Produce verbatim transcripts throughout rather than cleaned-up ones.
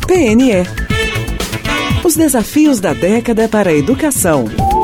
P N E. Os desafios da década para a educação.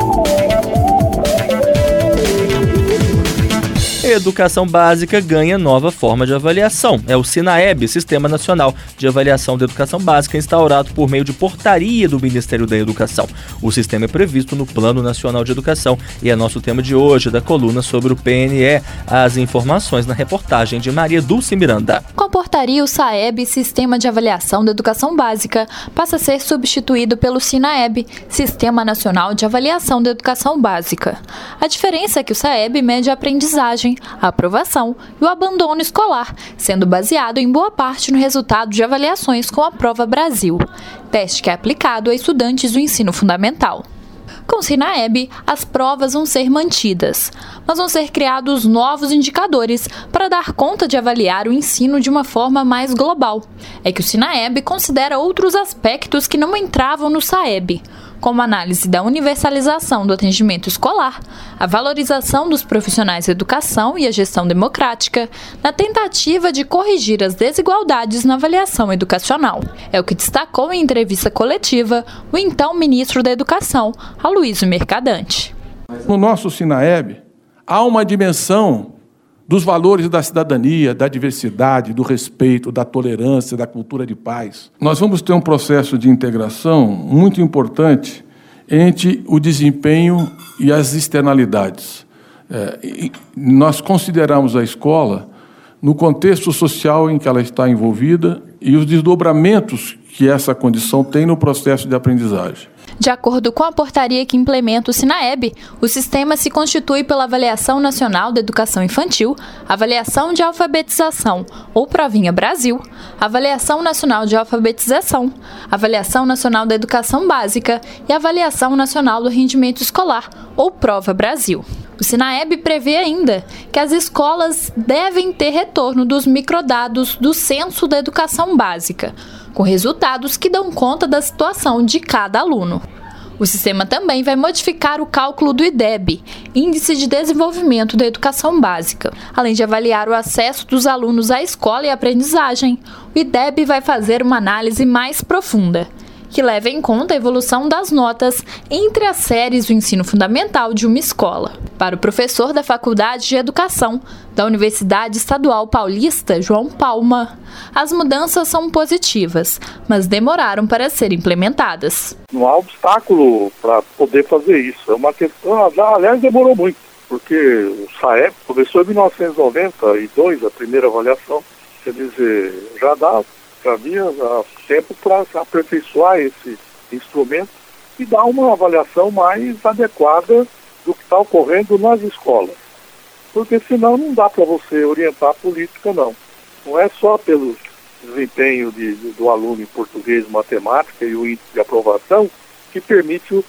A educação básica ganha nova forma de avaliação. É o SINAEB, Sistema Nacional de Avaliação da Educação Básica, instaurado por meio de portaria do Ministério da Educação. O sistema é previsto no Plano Nacional de Educação e é nosso tema de hoje da coluna sobre o P N E. As informações na reportagem de Maria Dulce Miranda. Com a portaria, o SAEB, Sistema de Avaliação da Educação Básica, passa a ser substituído pelo SINAEB, Sistema Nacional de Avaliação da Educação Básica. A diferença é que o SAEB mede a aprendizagem, a aprovação e o abandono escolar, sendo baseado em boa parte no resultado de avaliações com a Prova Brasil, teste que é aplicado a estudantes do ensino fundamental. Com o SINAEB, as provas vão ser mantidas, mas vão ser criados novos indicadores para dar conta de avaliar o ensino de uma forma mais global. É que o SINAEB considera outros aspectos que não entravam no SAEB, como a análise da universalização do atendimento escolar, a valorização dos profissionais da educação e a gestão democrática, na tentativa de corrigir as desigualdades na avaliação educacional. É o que destacou em entrevista coletiva o então ministro da Educação, Aloysio Mercadante. No nosso SINAEB, há uma dimensão dos valores da cidadania, da diversidade, do respeito, da tolerância, da cultura de paz. Nós vamos ter um processo de integração muito importante entre o desempenho e as externalidades. É, e nós consideramos a escola no contexto social em que ela está envolvida e os desdobramentos que essa condição tem no processo de aprendizagem. De acordo com a portaria que implementa o SINAEB, o sistema se constitui pela Avaliação Nacional da Educação Infantil, Avaliação de Alfabetização, ou Provinha Brasil, Avaliação Nacional de Alfabetização, Avaliação Nacional da Educação Básica e Avaliação Nacional do Rendimento Escolar, ou Prova Brasil. O SINAEB prevê ainda que as escolas devem ter retorno dos microdados do Censo da Educação Básica, com resultados que dão conta da situação de cada aluno. O sistema também vai modificar o cálculo do I D E B, Índice de Desenvolvimento da Educação Básica. Além de avaliar o acesso dos alunos à escola e aprendizagem, o I D E B vai fazer uma análise mais profunda, que leva em conta a evolução das notas entre as séries do ensino fundamental de uma escola. Para o professor da Faculdade de Educação da Universidade Estadual Paulista, João Palma, as mudanças são positivas, mas demoraram para serem implementadas. Não há obstáculo para poder fazer isso. É uma questão, aliás, demorou muito, porque o SAEB começou em mil novecentos e noventa e dois, a primeira avaliação, quer dizer, já dá havia tempo para aperfeiçoar esse instrumento e dar uma avaliação mais adequada do que está ocorrendo nas escolas. Porque senão não dá para você orientar a política, não. Não é só pelo desempenho de, de, do aluno em português, matemática e o índice de aprovação que permite o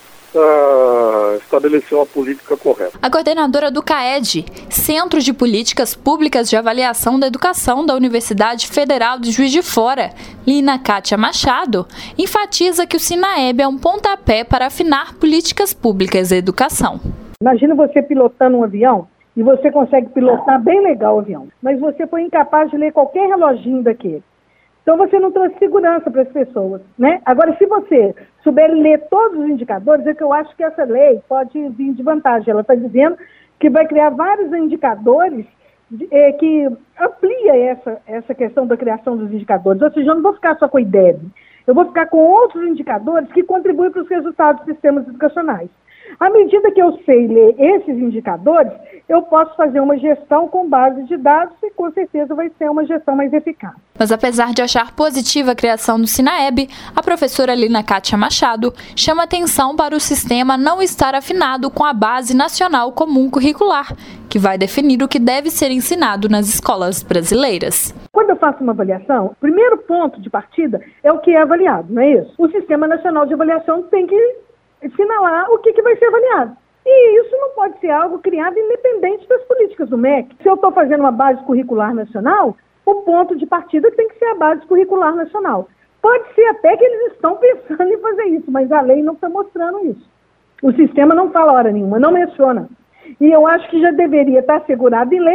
Uh, estabelecer uma política correta. A coordenadora do CAED, Centro de Políticas Públicas de Avaliação da Educação da Universidade Federal de Juiz de Fora, Lina Kátia Machado, enfatiza que o SINAEB é um pontapé para afinar políticas públicas da educação. Imagina você pilotando um avião e você consegue pilotar bem legal o avião, mas você foi incapaz de ler qualquer reloginho daquele. Então você não trouxe segurança para as pessoas, né? Agora, se você souber ler todos os indicadores, é que eu acho que essa lei pode vir de vantagem. Ela está dizendo que vai criar vários indicadores é, que amplia essa, essa questão da criação dos indicadores. Ou seja, eu não vou ficar só com o I D E B, eu vou ficar com outros indicadores que contribuem para os resultados dos sistemas educacionais. À medida que eu sei ler esses indicadores, eu posso fazer uma gestão com base de dados e com certeza vai ser uma gestão mais eficaz. Mas apesar de achar positiva a criação do SINAEB, a professora Lina Kátia Machado chama atenção para o sistema não estar afinado com a Base Nacional Comum Curricular, que vai definir o que deve ser ensinado nas escolas brasileiras. Quando eu faço uma avaliação, o primeiro ponto de partida é o que é avaliado, não é isso? O Sistema Nacional de Avaliação tem que assinalar o que, que vai ser avaliado. E isso não pode ser algo criado independente das políticas do M E C. Se eu estou fazendo uma base curricular nacional, o ponto de partida tem que ser a base curricular nacional. Pode ser até que eles estão pensando em fazer isso, mas a lei não está mostrando isso. O sistema não fala hora nenhuma, não menciona. E eu acho que já deveria estar assegurado em lei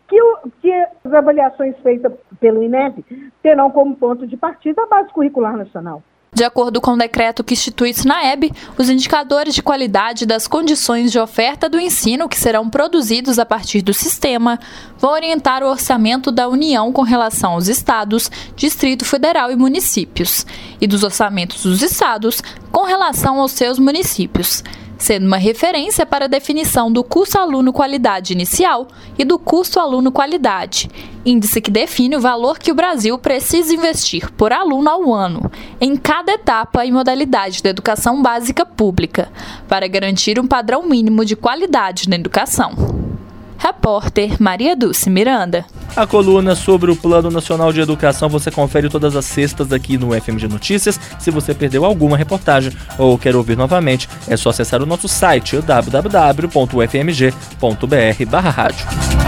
que, o, que as avaliações feitas pelo INEP terão como ponto de partida a Base Curricular Nacional. De acordo com o decreto que institui o SINAEB, os indicadores de qualidade das condições de oferta do ensino que serão produzidos a partir do sistema vão orientar o orçamento da União com relação aos estados, Distrito Federal e municípios, e dos orçamentos dos estados com relação aos seus municípios, sendo uma referência para a definição do custo aluno qualidade inicial e do custo aluno qualidade, índice que define o valor que o Brasil precisa investir por aluno ao ano, em cada etapa e modalidade da educação básica pública, para garantir um padrão mínimo de qualidade na educação. Repórter Maria Dulce Miranda. A coluna sobre o Plano Nacional de Educação você confere todas as sextas aqui no F M G Notícias. Se você perdeu alguma reportagem ou quer ouvir novamente, é só acessar o nosso site w w w ponto u f m g ponto b r barra rádio.